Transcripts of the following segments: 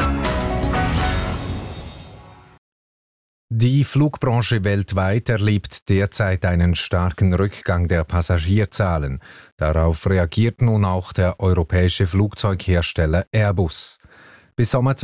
Die Flugbranche weltweit erlebt derzeit einen starken Rückgang der Passagierzahlen. Darauf reagiert nun auch der europäische Flugzeughersteller Airbus. Bis Sommer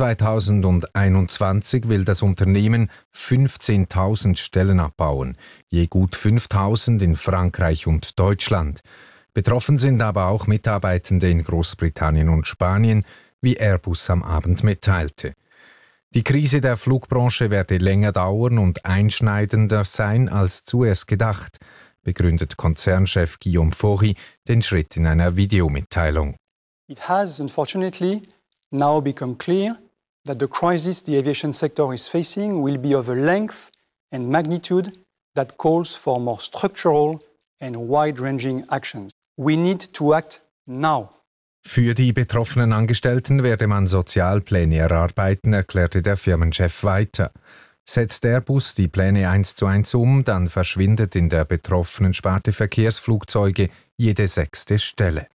2021 will das Unternehmen 15.000 Stellen abbauen, je gut 5.000 in Frankreich und Deutschland. Betroffen sind aber auch Mitarbeitende in Großbritannien und Spanien, wie Airbus am Abend mitteilte. Die Krise der Flugbranche werde länger dauern und einschneidender sein als zuerst gedacht, begründet Konzernchef Guillaume Faury den Schritt in einer Videomitteilung. It has unfortunately now become clear that the crisis the aviation sector is facing will be of a length and magnitude that calls for more structural and wide-ranging actions. We need to act now. Für die betroffenen Angestellten werde man Sozialpläne erarbeiten, erklärte der Firmenchef weiter. Setzt Airbus die Pläne 1:1 um, dann verschwindet in der betroffenen Sparte Verkehrsflugzeuge jede 6. Stelle.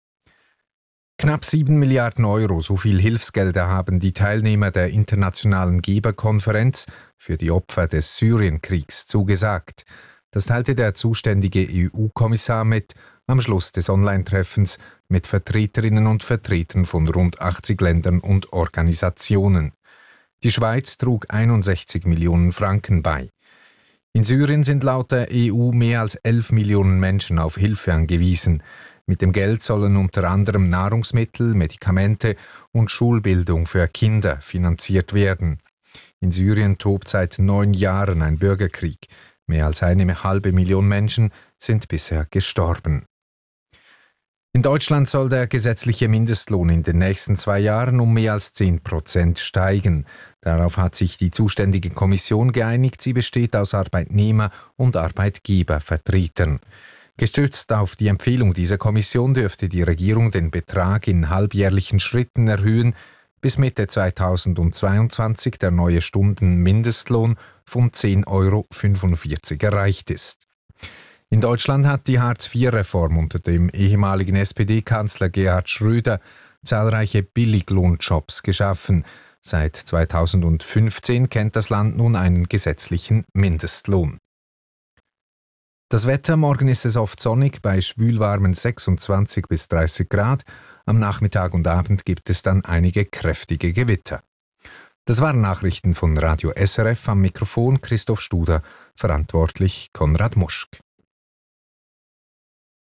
Knapp 7 Milliarden Euro, so viel Hilfsgelder haben die Teilnehmer der internationalen Geberkonferenz für die Opfer des Syrienkriegs zugesagt. Das teilte der zuständige EU-Kommissar mit am Schluss des Online-Treffens mit Vertreterinnen und Vertretern von rund 80 Ländern und Organisationen. Die Schweiz trug 61 Millionen Franken bei. In Syrien sind laut der EU mehr als 11 Millionen Menschen auf Hilfe angewiesen. Mit dem Geld sollen unter anderem Nahrungsmittel, Medikamente und Schulbildung für Kinder finanziert werden. In Syrien tobt seit 9 Jahren ein Bürgerkrieg. Mehr als 1,5 Million Menschen sind bisher gestorben. In Deutschland soll der gesetzliche Mindestlohn in den nächsten 2 Jahren um mehr als 10% steigen. Darauf hat sich die zuständige Kommission geeinigt. Sie besteht aus Arbeitnehmer- und Arbeitgebervertretern. Gestützt auf die Empfehlung dieser Kommission dürfte die Regierung den Betrag in halbjährlichen Schritten erhöhen, bis Mitte 2022 der neue Stundenmindestlohn von 10,45 € erreicht ist. In Deutschland hat die Hartz-IV-Reform unter dem ehemaligen SPD-Kanzler Gerhard Schröder zahlreiche Billiglohnjobs geschaffen. Seit 2015 kennt das Land nun einen gesetzlichen Mindestlohn. Das Wetter: Morgen ist es oft sonnig bei schwülwarmen 26 bis 30 Grad. Am Nachmittag und Abend gibt es dann einige kräftige Gewitter. Das waren Nachrichten von Radio SRF, am Mikrofon Christoph Studer, verantwortlich Konrad Muschk.